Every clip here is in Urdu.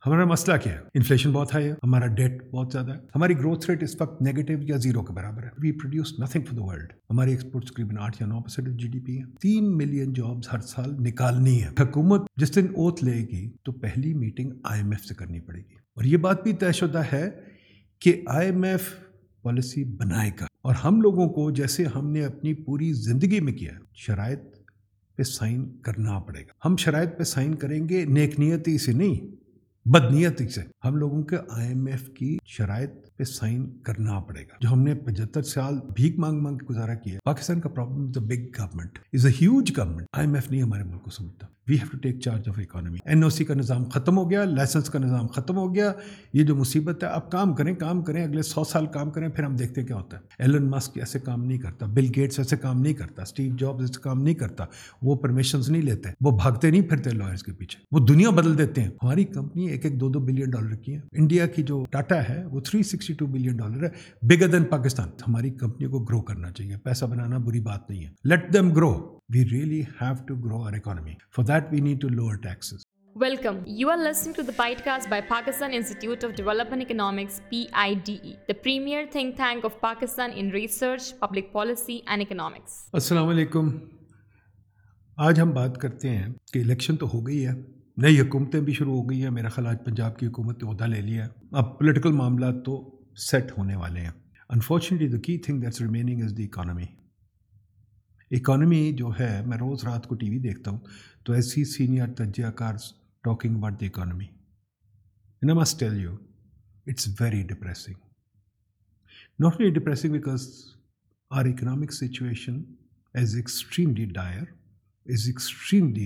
ہمارا مسئلہ کیا ہے؟ انفلیشن بہت ہائی ہے، ہمارا ڈیٹ بہت زیادہ ہے، ہماری گروتھ ریٹ اس وقت نیگیٹو یا زیرو کے برابر ہے. We produce nothing for the world. ہماری ایکسپورٹ تقریباً 8 یا 9% آف GDP ہے. 3 ملین جابز ہر سال نکالنی ہے. حکومت جس دن اوتھ لے گی تو پہلی میٹنگ IMF سے کرنی پڑے گی، اور یہ بات بھی طے شدہ ہے کہ IMF پالیسی بنائے گا، اور ہم لوگوں کو جیسے ہم نے اپنی پوری زندگی میں کیا شرائط پہ سائن کرنا پڑے گا. ہم شرائط پہ سائن کریں گے نیک نیتی سے نہیں، بدنیتی سے. ہم لوگوں کے IMF کی شرائط پہ سائن کرنا پڑے گا. جو ہم نے 75 سال بھیک مانگ مانگ کے گزارا کیا. پاکستان کا problem is a big government, is a huge government. IMF نہیں ہمارے ملک کو سمجھتا. We have to take charge of economy. NOC کا نظام ختم ہو گیا، لائسنس کا نظام ختم ہو گیا. یہ جو مصیبت ہے، اب کام کریں اگلے 100 سال کام کریں، پھر ہم دیکھتے ہیں کیا ہوتا ہے. ایلن مسک ایسے کام نہیں کرتا، بل گیٹس ایسے کام نہیں کرتا، اسٹیو جابز ایسے کام نہیں کرتا. وہ پرمیشنز نہیں لیتے، وہ بھاگتے نہیں پھرتے لائرز کے پیچھے، وہ دنیا بدل دیتے ہیں. ہماری کمپنی 2 بلین ڈالر کی ہے. انڈیا کی جو ڈاٹا ہے وہ $362 بلین ہے، بگر دین پاکستان. ہماری کمپنی کو گرو کرنا چاہیے. پیسہ بنانا بری بات نہیں ہے. Let them grow. We really have to grow our economy. For that, we need to lower taxes. Welcome. You are listening to the podcast by Pakistan Institute of Development Economics, PIDE, the premier think tank of Pakistan in research, public policy and economics. السلام علیکم. آج ہم بات کرتے ہیں کہ الیکشن تو ہو گئی ہے، نئی حکومتیں بھی شروع ہو گئی ہیں. میرا خیال آج پنجاب کی حکومت نے عہدہ لے لیا ہے. اب پولیٹیکل معاملات تو سیٹ ہونے والے ہیں. Unfortunately, the key thing that's remaining is the economy. Economy جو ہے، میں روز رات کو TV دیکھتا ہوں تو ایسی سینئر تجزیہ کار talking about the economy. And I must tell you, it's very depressing. Not only depressing because our economic situation is extremely dire, is extremely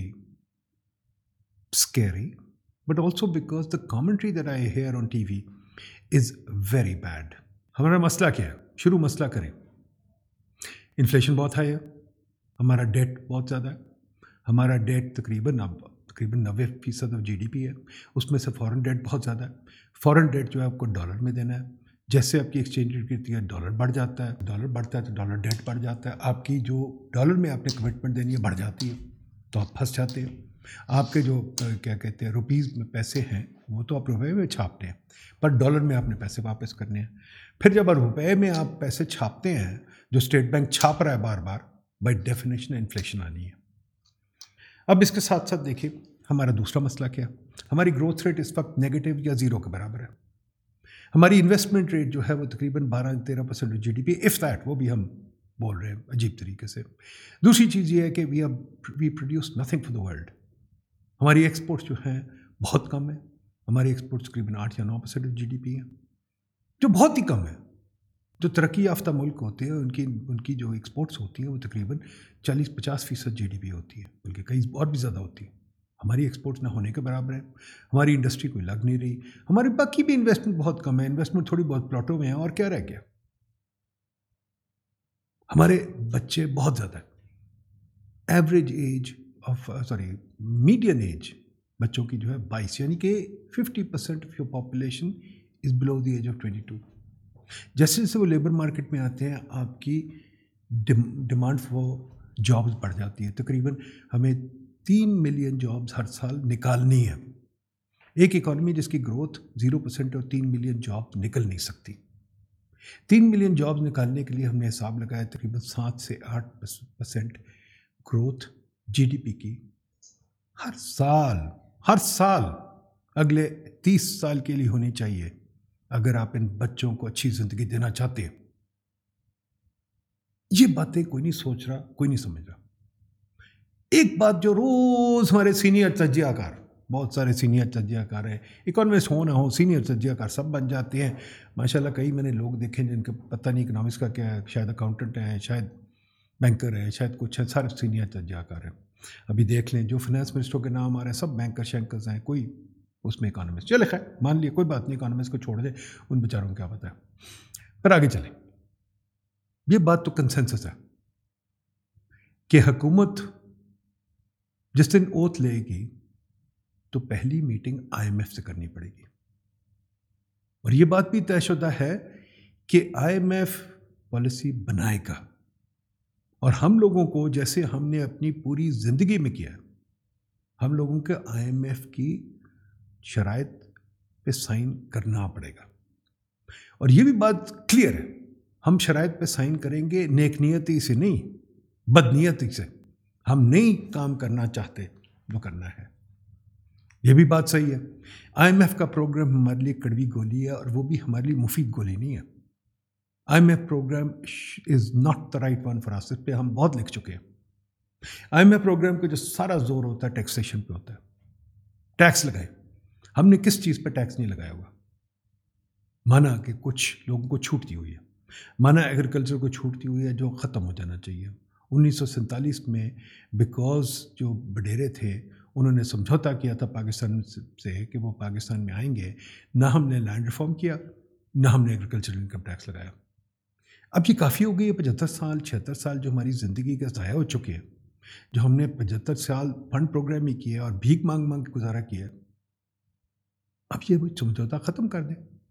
scary, but also because the commentary that I hear on TV is very bad. ہمارا مسئلہ کیا ہے؟ شروع مسئلہ کریں. انفلیشن بہت ہائی ہے، ہمارا ڈیٹ بہت زیادہ ہے. ہمارا ڈیٹ تقریباً 90% آف GDP ہے. اس میں سے فورن ڈیٹ بہت زیادہ ہے. فورن ڈیٹ جو ہے آپ کو ڈالر میں دینا ہے. جیسے آپ کی ایکسچینج ریٹ گرتی ہے، ڈالر بڑھ جاتا ہے. ڈالر بڑھتا ہے تو ڈالر ڈیٹ بڑھ جاتا ہے. آپ کی جو ڈالر میں آپ نے کمٹمنٹ دینی ہے بڑھ جاتی ہے، تو آپ پھنس جاتے ہیں. آپ کے جو کیا کہتے ہیں روپیز میں پیسے ہیں، وہ تو آپ روپے میں چھاپتے ہیں، پر ڈالر میں آپ نے پیسے واپس کرنے ہیں. پھر جب روپے میں آپ پیسے چھاپتے ہیں، جو اسٹیٹ بینک چھاپ رہا ہے بار بار، بائی ڈیفینیشن انفلیشن آنی ہے. اب اس کے ساتھ ساتھ دیکھیے ہمارا دوسرا مسئلہ کیا. ہماری گروتھ ریٹ اس وقت نیگیٹو یا زیرو کے برابر ہے. ہماری انویسٹمنٹ ریٹ جو ہے وہ تقریباً 12-13% آف GDP، اف دیٹ، وہ بھی ہم بول رہے ہیں عجیب طریقے سے. دوسری چیز یہ ہے کہ we produce nothing for the world. ہماری ایکسپورٹس جو ہیں بہت کم ہے. ہماری ایکسپورٹس تقریباً 8 یا 9% آف GDP ہے، جو بہت ہی کم ہے. جو ترقی یافتہ ملک ہوتے ہیں ان کی جو ایکسپورٹس ہوتی ہیں وہ تقریباً 40-50% GDP ہوتی ہے، بلکہ کئی اور بھی زیادہ ہوتی ہے. ہماری ایکسپورٹس نہ ہونے کے برابر ہے. ہماری انڈسٹری کوئی لگ نہیں رہی. ہماری باقی بھی انویسٹمنٹ بہت کم ہے. انویسٹمنٹ تھوڑی بہت پلاٹوں میں ہے، اور کیا رہ گیا. ہمارے بچے بہت زیادہ ہیں. ایوریج ایج میڈین ایج بچوں کی جو ہے 22، یعنی کہ 50% of your population is below the age of 22. جیسے جیسے وہ لیبر مارکیٹ میں آتے ہیں، آپ کی ڈیمانڈ فار جابز بڑھ جاتی ہے. تقریباً ہمیں 3 ملین جابز ہر سال نکالنی ہے. ایک اکانومی جس کی گروتھ 0% اور 3 ملین جاب نکل نہیں سکتی. 3 ملین جابز نکالنے کے لیے ہم نے حساب لگایا تقریباً 7 سے 8% گروتھ GDP کی ہر سال اگلے 30 سال کے لیے ہونی چاہیے، اگر آپ ان بچوں کو اچھی زندگی دینا چاہتے ہیں. یہ باتیں کوئی نہیں سوچ رہا، کوئی نہیں سمجھ رہا. ایک بات جو روز ہمارے سینئر تجزیہ کار، بہت سارے سینئر تجزیہ کار ہیں، اکانومسٹ ہو نہ ہو، سینئر تجزیہ کار سب بن جاتے ہیں. ماشاءاللہ کئی میں نے لوگ دیکھے جن کے پتہ نہیں اکنامکس کا کیا ہے، شاید اکاؤنٹنٹ ہیں، شاید بینکر ہیں، شاید کچھ ہیں، سارے سینئر تجزیہ کار ہیں. ابھی دیکھ لیں جو فائنانس منسٹروں کے نام آ رہے ہیں سب بینکر شینکرز ہیں، کوئی اس میں اکانومسٹ. چلے خیر مان لیے، کوئی بات نہیں، اکانومسٹ کو چھوڑ دیں، ان بیچاروں کو کیا پتہ ہے. پر آگے چلیں. یہ بات تو کنسنسس ہے کہ حکومت جس دن اوتھ لے گی تو پہلی میٹنگ IMF سے کرنی پڑے گی. اور یہ بات بھی طے شدہ ہے کہ IMF پالیسی بنائے گا، اور ہم لوگوں کو جیسے ہم نے اپنی پوری زندگی میں کیا، ہم لوگوں کے IMF کی شرائط پہ سائن کرنا پڑے گا. اور یہ بھی بات کلیئر ہے, ہم شرائط پہ سائن کریں گے نیک نیتی سے نہیں, بد نیتی سے. ہم نہیں کام کرنا چاہتے جو کرنا ہے, یہ بھی بات صحیح ہے. IMF کا پروگرام ہمارے لیے کڑوی گولی ہے, اور وہ بھی ہمارے لیے مفید گولی نہیں ہے. IMF programme is not the right one for us. اس پہ ہم بہت لکھ چکے ہیں. IMF پروگرام کا جو سارا زور ہوتا ہے ٹیکسیشن پہ ہوتا ہے. ٹیکس لگائے. ہم نے کس چیز پہ ٹیکس نہیں لگایا ہوا؟ مانا کہ کچھ لوگوں کو چھوٹ دی ہوئی ہے, مانا ایگریکلچر کو چھوٹ دی ہوئی ہے جو ختم ہو جانا چاہیے. 1947 میں بیکاز جو بڈیرے تھے انہوں نے سمجھوتا کیا تھا پاکستان سے کہ وہ پاکستان میں آئیں گے, نہ ہم نے لینڈ ریفارم کیا, نہ ہم نے ایگریکلچر انکم ٹیکس لگایا. اب یہ کافی ہو گئی ہے. 75 سال 76 سال جو ہماری زندگی کے ضائع ہو چکے ہیں, جو ہم نے 75 سال فنڈ پروگرام ہی کیا اور بھیک مانگ مانگ کے گزارا کیا. اب یہ سمجھوتا ختم کر دیں.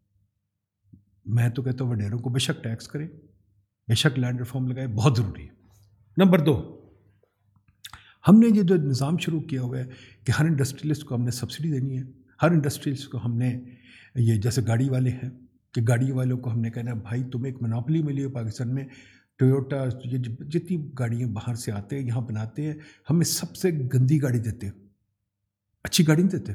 میں تو کہتا ہوں وڈیروں کو بے شک ٹیکس کریں, بے شک لینڈ ریفارم لگائے, بہت ضروری ہے. نمبر 2, ہم نے یہ جو نظام شروع کیا ہوا ہے کہ ہر انڈسٹریلسٹ کو ہم نے سبسڈی دینی ہے. ہر انڈسٹریلسٹ کو ہم نے یہ جیسے گاڑی والے ہیں کہ گاڑی والوں کو ہم نے کہنا بھائی تمہیں ایک منوپلی ملی ہے پاکستان میں, ٹویوٹا یہ جتنی گاڑیاں باہر سے آتے ہیں یہاں بناتے ہیں, ہمیں سب سے گندی گاڑی دیتے ہیں, اچھی گاڑی نہیں دیتے.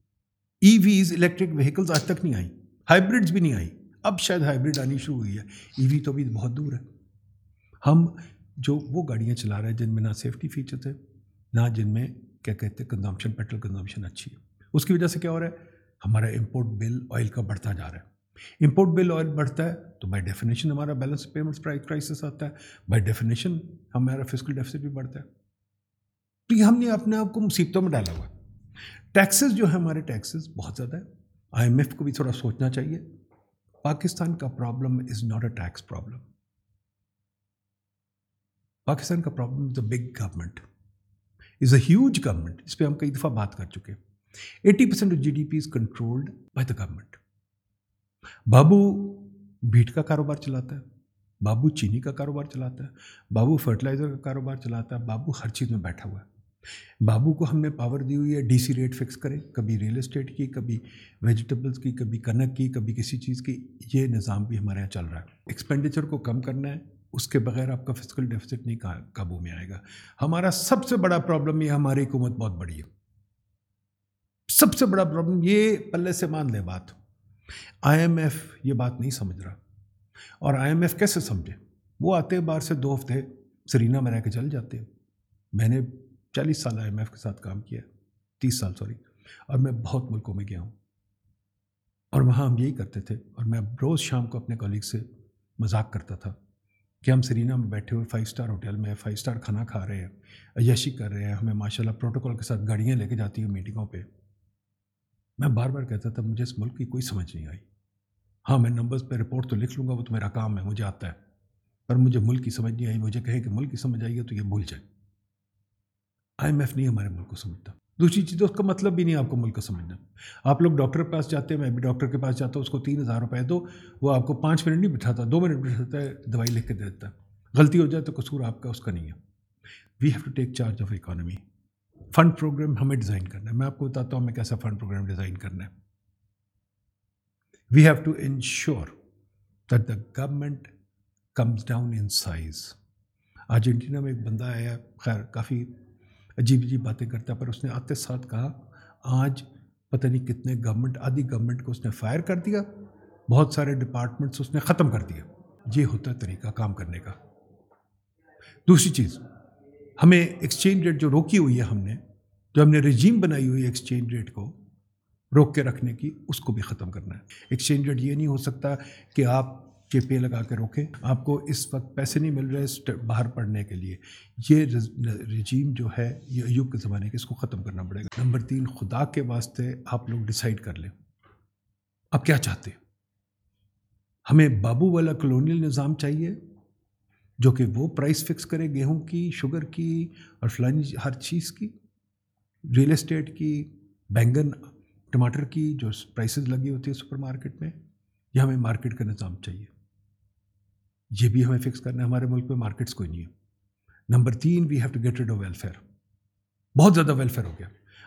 EVs الیکٹرک وہیکلز آج تک نہیں آئی, ہائیبرڈز بھی نہیں آئی. اب شاید ہائیبرڈ آنی شروع ہوئی ہے, EV تو بھی بہت دور ہے. ہم جو وہ گاڑیاں چلا رہے ہیں جن میں نہ سیفٹی فیچرز ہے, نہ جن میں کیا کہتے ہیں کنزمپشن, پیٹرول کنزمپشن اچھی ہے. اس کی وجہ سے کیا ہو رہا ہے, ہمارا امپورٹ بل آئل کا بڑھتا جا رہا ہے. امپورٹ بل آئل بڑھتا ہے تو بائی ڈیفینیشن ہمارا بیلنس پیمنٹس کرائسس آتا ہے, بائی ڈیفینیشن ہمارا فسکل ڈیفیسٹ بھی بڑھتا ہے. تو یہ ہم نے اپنے آپ کو مصیبتوں میں ڈالا ہوا. ٹیکسز جو ہے ہمارے ٹیکسز بہت زیادہ ہے. IMF کو بھی تھوڑا سوچنا چاہیے. پاکستان کا problem is not a tax problem. Pakistan کا problem is a big government, is a huge government. اس پہ ہم کئی دفعہ بات کر چکے. 80% of GDP is controlled by the government. بابو بیٹ کا کاروبار چلاتا ہے, بابو چینی کا کاروبار چلاتا ہے, بابو فرٹیلائزر کا کاروبار چلاتا ہے, بابو ہر چیز میں بیٹھا ہوا ہے. بابو کو ہم نے پاور دی ہوئی ہے DC ریٹ فکس کرے, کبھی ریل اسٹیٹ کی, کبھی ویجیٹیبلز کی, کبھی کنک کی, کبھی کسی چیز کی. یہ نظام بھی ہمارے یہاں چل رہا ہے. ایکسپینڈیچر کو کم کرنا ہے, اس کے بغیر آپ کا فسکل ڈیفیسٹ نہیں قابو میں آئے گا. ہمارا سب سے بڑا پرابلم یہ ہماری حکومت بہت بڑی ہے. سب سے بڑا پرابلم یہ پلے سے مان لے بات. IMF یہ بات نہیں سمجھ رہا. اور IMF کیسے سمجھے؟ وہ آتے ہیں باہر سے 2 ہفتے سرینا میں رہ کے چل جاتے ہیں. میں نے 40 سال IMF کے ساتھ کام کیا, 30 سال سوری, اور میں بہت ملکوں میں گیا ہوں. اور وہاں ہم یہی کرتے تھے, اور میں روز شام کو اپنے کولیگ سے مذاق کرتا تھا کہ ہم سرینا میں بیٹھے ہوئے 5 اسٹار ہوٹل میں 5 اسٹار کھانا کھا رہے ہیں, عیاشی کر رہے ہیں, ہمیں ماشاءاللہ پروٹوکول کے ساتھ گاڑیاں لے کے جاتی ہیں میٹنگوں پہ. میں بار بار کہتا تھا مجھے اس ملک کی کوئی سمجھ نہیں آئی. ہاں میں نمبرز پہ رپورٹ تو لکھ لوں گا, وہ تو میرا کام ہے, مجھے آتا ہے, پر مجھے ملک کی سمجھ نہیں آئی. مجھے کہے کہ ملک کی سمجھ آئی ہے تو یہ بھول جائے. IMF نہیں ہمارے ملک کو سمجھتا. دوسری چیز, اس کا مطلب بھی نہیں آپ کو ملک کو سمجھنا. آپ لوگ ڈاکٹر کے پاس جاتے ہیں, میں بھی ڈاکٹر کے پاس جاتا ہوں, اس کو 3000 روپے دو, وہ آپ کو 5 منٹ نہیں بٹھاتا, 2 منٹ بٹھاتا ہے, دوائی لکھ کے دے دیتا ہے. غلطی ہو جائے تو قصور آپ کا, اس کا نہیں ہے. We have to take charge of economy. Fund programme ہمیں ڈیزائن کرنا ہے. میں آپ کو بتاتا ہوں ہمیں کیسا فنڈ پروگرام ڈیزائن کرنا ہے. We have to ensure that the government comes down in size. Argentina میں ایک بندہ آیا, خیر کافی عجیب عجیب باتیں کرتا ہے, پر اس نے آتے ساتھ کہا آج پتہ نہیں کتنے گورنمنٹ, آدھی گورنمنٹ کو اس نے فائر کر دیا, بہت سارے ڈپارٹمنٹس اس نے ختم کر دیا. یہ ہوتا ہے طریقہ کام کرنے کا. دوسری چیز, ہمیں ایکسچینج ریٹ جو روکی ہوئی ہے, ہم نے جو ہم نے رجیم بنائی ہوئی ہے ایکسچینج ریٹ کو روک کے رکھنے کی, اس کو بھی ختم کرنا ہے. ایکسچینج ریٹ یہ نہیں ہو سکتا کہ آپ پے لگا کے روکیں, آپ کو اس وقت پیسے نہیں مل رہے باہر پڑھنے کے لیے. یہ رجیم جو ہے یہ ایوب کے زمانے کے, اس کو ختم کرنا پڑے گا. نمبر 3, خدا کے واسطے آپ لوگ ڈیسائیڈ کر لیں آپ کیا چاہتے ہیں. ہمیں بابو والا کلونیل نظام چاہیے جو کہ وہ پرائس فکس کرے گیہوں کی, شوگر کی اور فلانی ہر چیز کی, ریل اسٹیٹ کی, بینگن ٹماٹر کی جو پرائسز لگی ہوتی ہے سپر مارکیٹ میں, یہ ہمیں مارکیٹ کا نظام چاہیے. یہ بھی ہمیں فکس کرنا ہے. ہمارے ملک میں مارکیٹس کوئی نہیں ہے. Number 3, we have to get rid of welfare. بہت زیادہ ویلفیئر ہو گیا.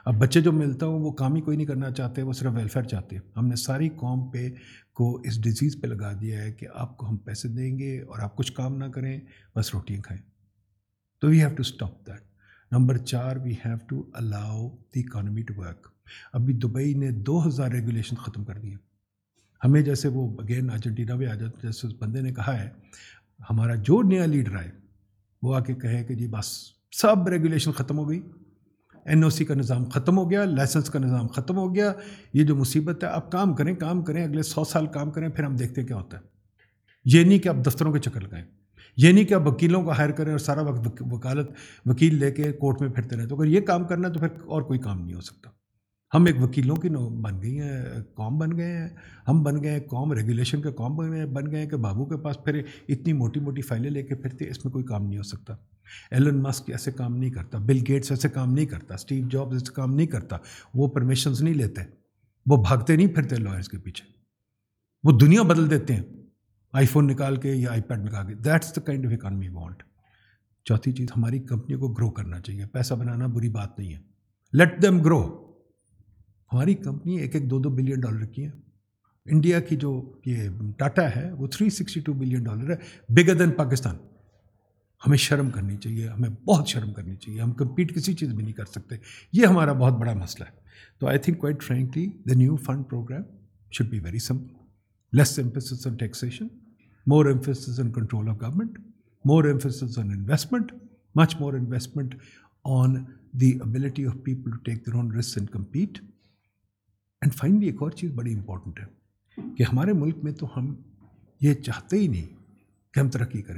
اب بچے جو ملتا ہوں وہ کام ہی کوئی نہیں کرنا چاہتے, وہ صرف ویلفیئر چاہتے ہیں. ہم نے ساری قوم کو اس ڈیزیز پہ لگا دیا ہے کہ آپ کو ہم پیسے دیں گے اور آپ کچھ کام نہ کریں, بس روٹیاں کھائیں. تو we have to stop that. Number 4, we have to allow the economy to work. ابھی دبئی نے 2000 ریگولیشن ختم کر دی. ہمیں جیسے وہ اگین ارجنٹینا میں آ جاتے, جیسے اس بندے نے کہا ہے, ہمارا جو نیا لیڈر آئے وہ آ کے کہے کہ جی بس سب ریگولیشن ختم ہو گئی, NOC کا نظام ختم ہو گیا, لائسنس کا نظام ختم ہو گیا, یہ جو مصیبت ہے آپ کام کریں اگلے 100 سال کام کریں, پھر ہم دیکھتے ہیں کیا ہوتا ہے. یہ نہیں کہ آپ دفتروں کے چکر لگائیں, یہ نہیں کہ آپ وکیلوں کو ہائر کریں اور سارا وقت وکیل لے کے کورٹ میں پھرتے رہیں. تو اگر یہ کام کرنا ہے تو پھر اور کوئی کام نہیں ہو سکتا. ہم ایک وکیلوں کی بن گئی ہیں قوم بن گئے ہیں, ہم بن گئے ہیں قوم ریگولیشن کے قوم بن گئے ہیں کہ بابو کے پاس پھر اتنی موٹی موٹی فائلیں لے کے پھرتے, اس میں کوئی کام نہیں ہو سکتا. ایلن مسک ایسے کام نہیں کرتا, بل گیٹس ایسے کام نہیں کرتا, اسٹیو جابز ایسے کام نہیں کرتا. وہ پرمیشنز نہیں لیتے, وہ بھاگتے نہیں پھرتے لائرز کے پیچھے, وہ دنیا بدل دیتے ہیں آئی فون نکال کے یا آئی پیڈ نکال کے. That's the kind of economy want. چوتھی چیز, ہماری کمپنیوں کو گرو کرنا چاہیے. پیسہ بنانا بری بات نہیں ہے, لیٹ دیم گرو. ہماری کمپنی 1-2 بلین ڈالر کی ہے. انڈیا کی جو یہ ٹاٹا ہے وہ $362 بلین ہے, بگر دین پاکستان. ہمیں شرم کرنی چاہیے, ہمیں بہت شرم کرنی چاہیے. ہم کمپیٹ کسی چیز میں نہیں کر سکتے, یہ ہمارا بہت بڑا مسئلہ ہے. تو I think quite frankly the new fund programme should be very simple. Less emphasis on taxation, more emphasis on control of government, more emphasis on investment, much more investment on the ability of people to take their own risks and compete. And finally ایک اور چیز بڑی امپورٹنٹ ہے کہ ہمارے ملک میں تو ہم یہ چاہتے ہی نہیں کہ ہم ترقی کریں.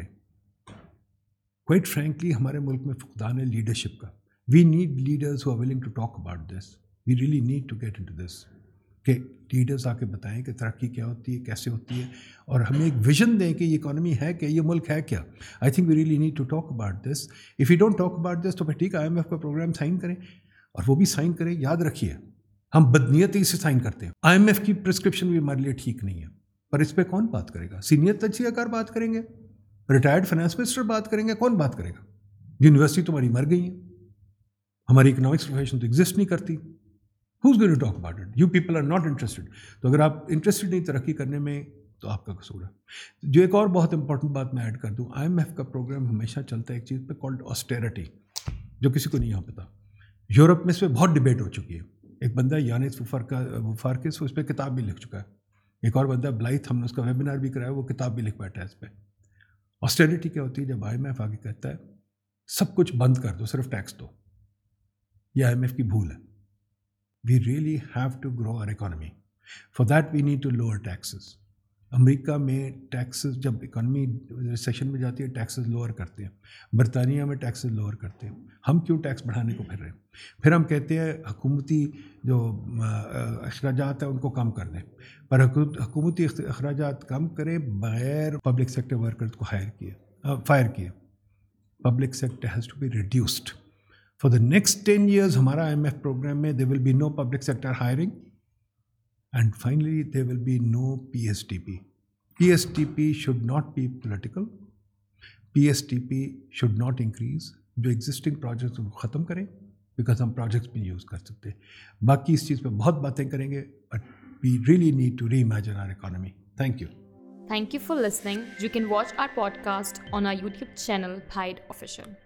کوائٹ فرینکلی ہمارے ملک میں فقدان ہے لیڈرشپ کا. We need leaders who are willing to talk about this. We really need to get into this کہ لیڈرز آ کے بتائیں کہ ترقی کیا ہوتی ہے, کیسے ہوتی ہے, اور ہمیں ایک ویژن دیں کہ یہ اکانومی ہے کیا, یہ ملک ہے کیا. I think we really need to talk about this. If you don't talk about this تو پھر ٹھیک ہے IMF کا پروگرام سائن کریں, اور وہ بھی سائن کریں. یاد رکھیے ہم بدنیتی سے سائن کرتے ہیں. IMF کی پرسکرپشن بھی ہمارے لیے ٹھیک نہیں ہے, پر اس پہ کون بات کرے گا؟ سینئر تجزیہ کار بات کریں گے, ریٹائرڈ فائنانس منسٹر بات کریں گے, کون بات کرے گا؟ یونیورسٹی تمہاری مر گئی ہیں, ہماری اکنامکس پروفیشن تو ایگزسٹ نہیں کرتی. Who's going to talk about it? You people are not interested. تو اگر آپ انٹرسٹڈ نہیں ترقی کرنے میں تو آپ کا قصور ہے. جو ایک اور بہت امپورٹنٹ بات میں ایڈ کر دوں, IMF کا پروگرام ہمیشہ چلتا ہے ایک چیز پہ کالڈ آسٹیرٹی, جو کسی کو نہیں یہاں پتا. یورپ میں اس پہ بہت ڈبیٹ ہو چکی ہے. ایک بندہ یانس وفارکس اس پہ کتاب بھی لکھ چکا ہے. ایک اور بندہ بلائتھ, ہم نے اس کا ویبینار بھی کرایا, وہ کتاب بھی لکھ بیٹھا ہے اس پہ. آسٹیرٹی کیا ہوتی ہے؟ جب IMF آگے کہتا ہے سب کچھ بند کر دو, صرف ٹیکس دو. یہ IMF کی بھول ہے. We really have to grow our economy. For that we need to lower taxes. امریکہ میں ٹیکسز جب اکانومی ریسیشن میں جاتی ہے ٹیکسز لوور کرتے ہیں, برطانیہ میں ٹیکسز لوور کرتے ہیں. ہم کیوں ٹیکس بڑھانے کو پھر رہے ہیں؟ پھر ہم کہتے ہیں حکومتی جو اخراجات ہیں ان کو کم کر دیں, پر حکومتی اخراجات کم کرے بغیر پبلک سیکٹر ورکرز کو فائر کیے. Public sector has to be reduced. For the next 10 years, ہمارا IMF program میں there will be no public sector hiring, and finally there will be no PSTP. PSTP should not be political. PSTP should not increase. جو existing projects ان کو ختم کریں, because ہم projects بھی یوز کر سکتے ہیں. باقی اس چیز پہ بہت باتیں کریں گے, but we really need to reimagine our economy. Thank you. Thank you for listening. You can watch our podcast on our YouTube channel, Bhide Official.